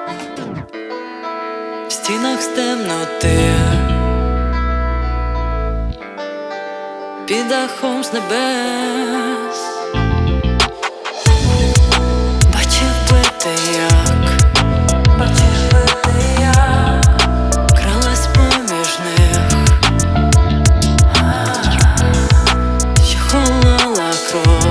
в стінах з темноти, під дахом з небес. Бачив би ти як кралась поміж них, що холола кров,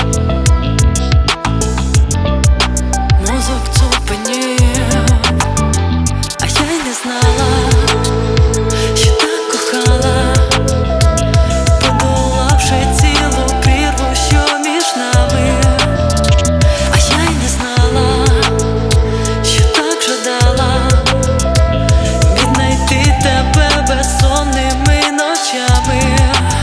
мозок цупенів, а я й не знала, що так кохала, подолавши цілу прірву, що між нами. А я й не знала, що так жадала віднайти тебе безсонними ночами.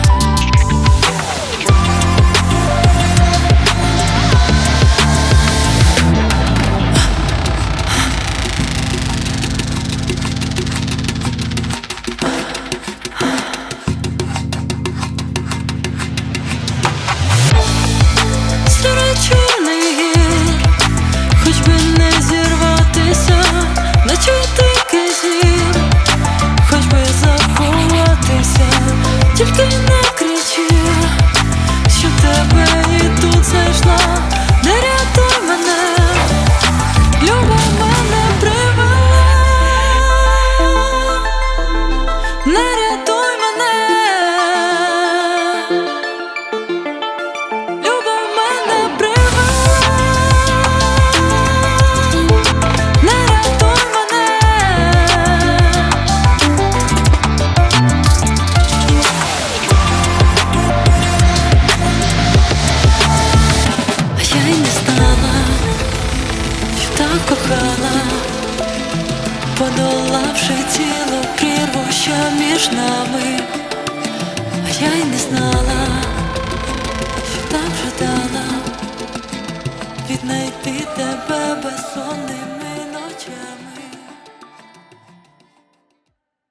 Серед чорних гір, хоч би не зірватися, наче дикий звір, хоч би заховатися, тільки не кричи, що тебе і тут знайшла. Не рятуй мене, любов мене привела. Не рятуй мене, любов мене привела. Не рятуй мене. А я й не знала, що так кохала, подолавши цілу прірву, що між нами. А я й не знала, що так жадала віднайти тебе безсонними